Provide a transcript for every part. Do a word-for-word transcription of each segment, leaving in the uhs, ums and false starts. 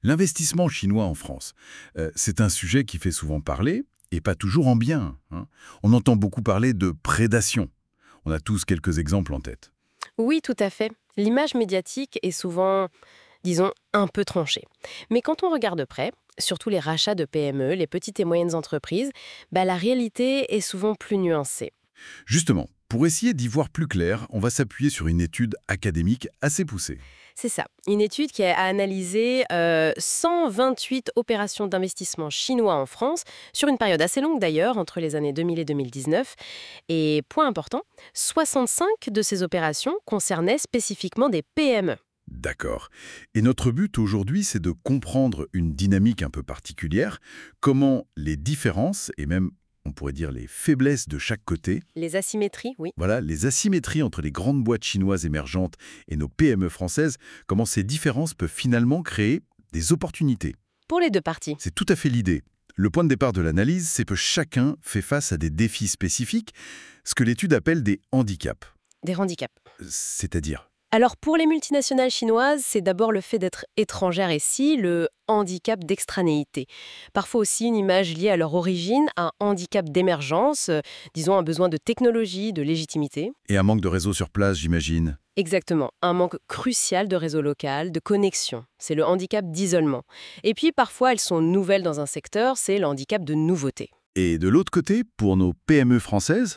L'investissement chinois en France, euh, c'est un sujet qui fait souvent parler, et pas toujours en bien, hein. On entend beaucoup parler de prédation. On a tous quelques exemples en tête. Oui, tout à fait. L'image médiatique est souvent, disons, un peu tranchée. Mais quand on regarde de près, surtout les rachats de P M E, les petites et moyennes entreprises, bah, la réalité est souvent plus nuancée. Justement, pour essayer d'y voir plus clair, on va s'appuyer sur une étude académique assez poussée. C'est ça. Une étude qui a analysé euh, cent vingt-huit opérations d'investissement chinois en France, sur une période assez longue d'ailleurs, entre les années deux mille et deux mille dix-neuf. Et point important, soixante-cinq de ces opérations concernaient spécifiquement des P M E. D'accord. Et notre but aujourd'hui, c'est de comprendre une dynamique un peu particulière, comment les différences, et même, on pourrait dire, les faiblesses de chaque côté, Les asymétries, oui. voilà, les asymétries entre les grandes boîtes chinoises émergentes et nos P M E françaises, comment ces différences peuvent finalement créer des opportunités. Pour les deux parties. C'est tout à fait l'idée. Le point de départ de l'analyse, c'est que chacun fait face à des défis spécifiques, ce que l'étude appelle des handicaps. Des handicaps. C'est-à-dire, Alors pour les multinationales chinoises, c'est d'abord le fait d'être étrangères ici, le handicap d'extranéité. Parfois aussi une image liée à leur origine, un handicap d'émergence, euh, disons un besoin de technologie, de légitimité. et un manque de réseau sur place, j'imagine. Exactement, un manque crucial de réseau local, de connexion. C'est le handicap d'isolement. Et puis parfois elles sont nouvelles dans un secteur, c'est le handicap de nouveauté. Et de l'autre côté, pour nos P M E françaises,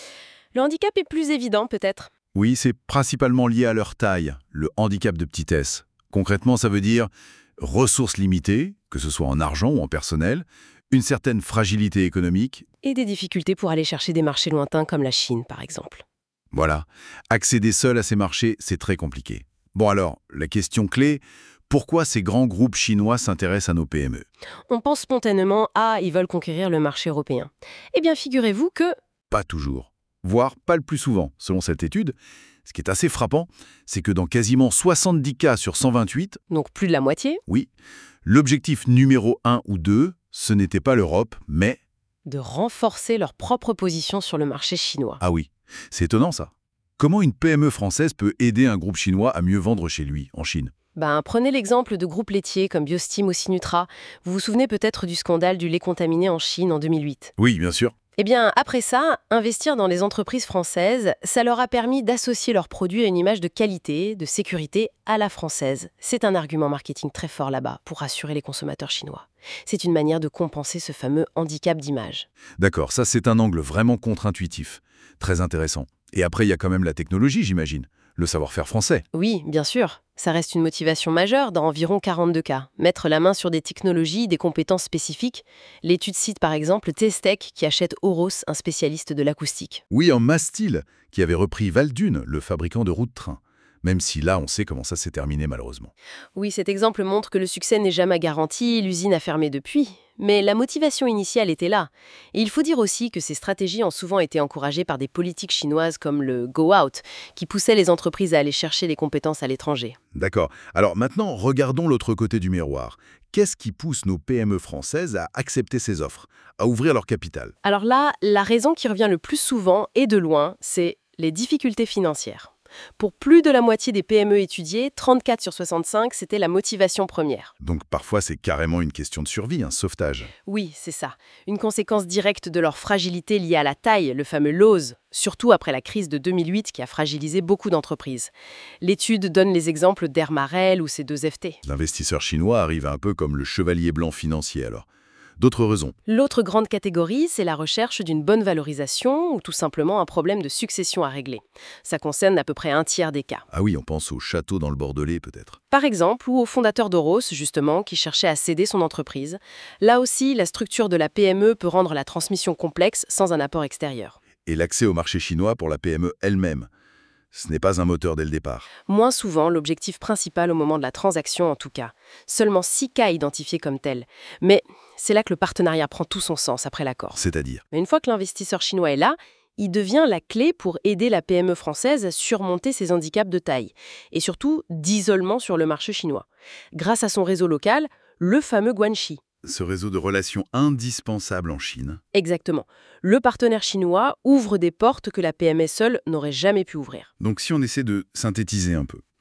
Le handicap est plus évident peut-être. oui, c'est principalement lié à leur taille, le handicap de petitesse. Concrètement, ça veut dire ressources limitées, que ce soit en argent ou en personnel, une certaine fragilité économique. Et des difficultés pour aller chercher des marchés lointains comme la Chine par exemple. Voilà, accéder seul à ces marchés, c'est très compliqué. Bon alors, la question clé, pourquoi ces grands groupes chinois s'intéressent à nos P M E? On pense spontanément «Ah, ils veulent conquérir le marché européen». Eh bien, figurez-vous que, Pas toujours, voire pas le plus souvent, selon cette étude. Ce qui est assez frappant, c'est que dans quasiment soixante-dix cas sur cent vingt-huit, donc plus de la moitié, oui, l'objectif numéro un ou deux, ce n'était pas l'Europe, mais... de renforcer leur propre position sur le marché chinois. Ah oui, c'est étonnant ça. Comment une P M E française peut aider un groupe chinois à mieux vendre chez lui, en Chine? Ben, prenez l'exemple de groupes laitiers comme Biostim ou Sinutra. Vous vous souvenez peut-être du scandale du lait contaminé en Chine en deux mille huit. Oui, bien sûr. Eh bien, après ça, investir dans les entreprises françaises, ça leur a permis d'associer leurs produits à une image de qualité, de sécurité à la française. C'est un argument marketing très fort là-bas pour rassurer les consommateurs chinois. C'est une manière de compenser ce fameux handicap d'image. D'accord, ça c'est un angle vraiment contre-intuitif. Très intéressant. Et après, il y a quand même la technologie, j'imagine. Le savoir-faire français. Oui, bien sûr. Ça reste une motivation majeure dans environ quarante-deux cas. Mettre la main sur des technologies, des compétences spécifiques. L'étude cite par exemple Testec qui achète Oros, un spécialiste de l'acoustique. Oui, en Mastil, qui avait repris Valdune, le fabricant de roues de train. Même si là, on sait comment ça s'est terminé malheureusement. Oui, cet exemple montre que le succès n'est jamais garanti, l'usine a fermé depuis. Mais la motivation initiale était là. Et il faut dire aussi que ces stratégies ont souvent été encouragées par des politiques chinoises comme le Go Out, qui poussaient les entreprises à aller chercher des compétences à l'étranger. D'accord. Alors maintenant, regardons l'autre côté du miroir. Qu'est-ce qui pousse nos P M E françaises à accepter ces offres, à ouvrir leur capital? Alors là, la raison qui revient le plus souvent et de loin, c'est les difficultés financières. Pour plus de la moitié des P M E étudiées, trente-quatre sur soixante-cinq, c'était la motivation première. Donc parfois, c'est carrément une question de survie, un sauvetage. Oui, c'est ça. Une conséquence directe de leur fragilité liée à la taille, le fameux Lowe's, surtout après la crise de deux mille huit qui a fragilisé beaucoup d'entreprises. L'étude donne les exemples d'Hermarel ou ces deux F T. L'investisseur chinois arrive un peu comme le chevalier blanc financier alors. D'autres raisons. L'autre grande catégorie, c'est la recherche d'une bonne valorisation ou tout simplement un problème de succession à régler. Ça concerne à peu près un tiers des cas. Ah oui, on pense au château dans le Bordelais peut-être. Par exemple, ou au fondateur d'Oros, justement, qui cherchait à céder son entreprise. Là aussi, la structure de la P M E peut rendre la transmission complexe sans un apport extérieur. Et l'accès au marché chinois pour la P M E elle-même. Ce n'est pas un moteur dès le départ. Moins souvent, l'objectif principal au moment de la transaction en tout cas. Seulement six cas identifiés comme tels. Mais c'est là que le partenariat prend tout son sens après l'accord. C'est-à-dire, Mais une fois que l'investisseur chinois est là, il devient la clé pour aider la P M E française à surmonter ses handicaps de taille et surtout d'isolement sur le marché chinois. Grâce à son réseau local, le fameux Guanxi. ce réseau de relations indispensable en Chine. Exactement. Le partenaire chinois ouvre des portes que la P M E seule n'aurait jamais pu ouvrir. Donc si on essaie de synthétiser un peu,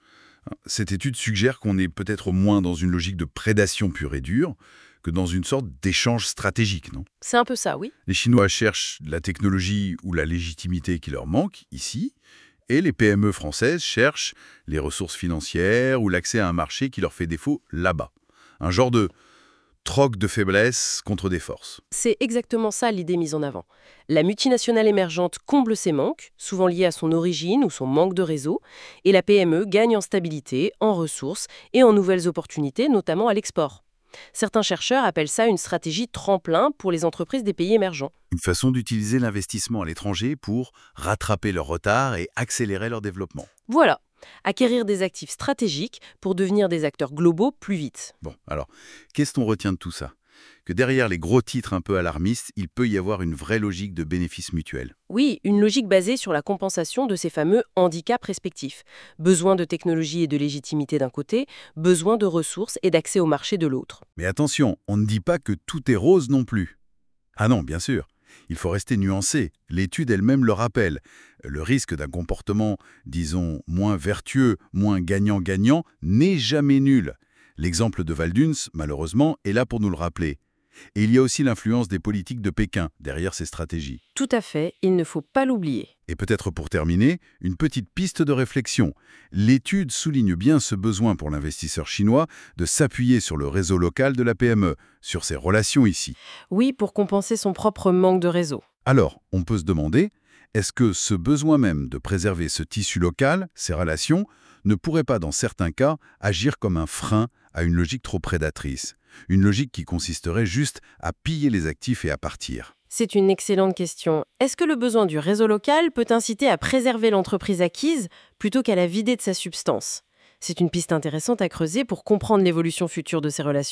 Cette étude suggère qu'on est peut-être moins dans une logique de prédation pure et dure que dans une sorte d'échange stratégique, non? C'est un peu ça, oui. Les Chinois cherchent la technologie ou la légitimité qui leur manque, ici, et les P M E françaises cherchent les ressources financières ou l'accès à un marché qui leur fait défaut là-bas. Un genre de troc de faiblesse contre des forces. C'est exactement ça l'idée mise en avant. La multinationale émergente comble ses manques, souvent liés à son origine ou son manque de réseau, et la P M E gagne en stabilité, en ressources et en nouvelles opportunités, notamment à l'export. Certains chercheurs appellent ça une stratégie tremplin pour les entreprises des pays émergents. Une façon d'utiliser l'investissement à l'étranger pour rattraper leur retard et accélérer leur développement. Voilà, acquérir des actifs stratégiques pour devenir des acteurs globaux plus vite. Bon, alors, qu'est-ce qu'on retient de tout ça? Que derrière les gros titres un peu alarmistes, il peut y avoir une vraie logique de bénéfice mutuel. Oui, une logique basée sur la compensation de ces fameux handicaps respectifs. Besoin de technologie et de légitimité d'un côté, besoin de ressources et d'accès au marché de l'autre. Mais attention, on ne dit pas que tout est rose non plus. Ah non, bien sûr. Il faut rester nuancé. L'étude elle-même le rappelle. Le risque d'un comportement, disons, moins vertueux, moins gagnant-gagnant, n'est jamais nul. L'exemple de Valduns, malheureusement, est là pour nous le rappeler. Et il y a aussi l'influence des politiques de Pékin derrière ces stratégies. Tout à fait, il ne faut pas l'oublier. Et peut-être pour terminer, une petite piste de réflexion. L'étude souligne bien ce besoin pour l'investisseur chinois de s'appuyer sur le réseau local de la P M E, sur ses relations ici. Oui, pour compenser son propre manque de réseau. Alors, on peut se demander, est-ce que ce besoin même de préserver ce tissu local, ces relations, ne pourrait pas dans certains cas agir comme un frein à une logique trop prédatrice? Une logique qui consisterait juste à piller les actifs et à partir. C'est une excellente question. Est-ce que le besoin du réseau local peut inciter à préserver l'entreprise acquise plutôt qu'à la vider de sa substance? C'est une piste intéressante à creuser pour comprendre l'évolution future de ces relations.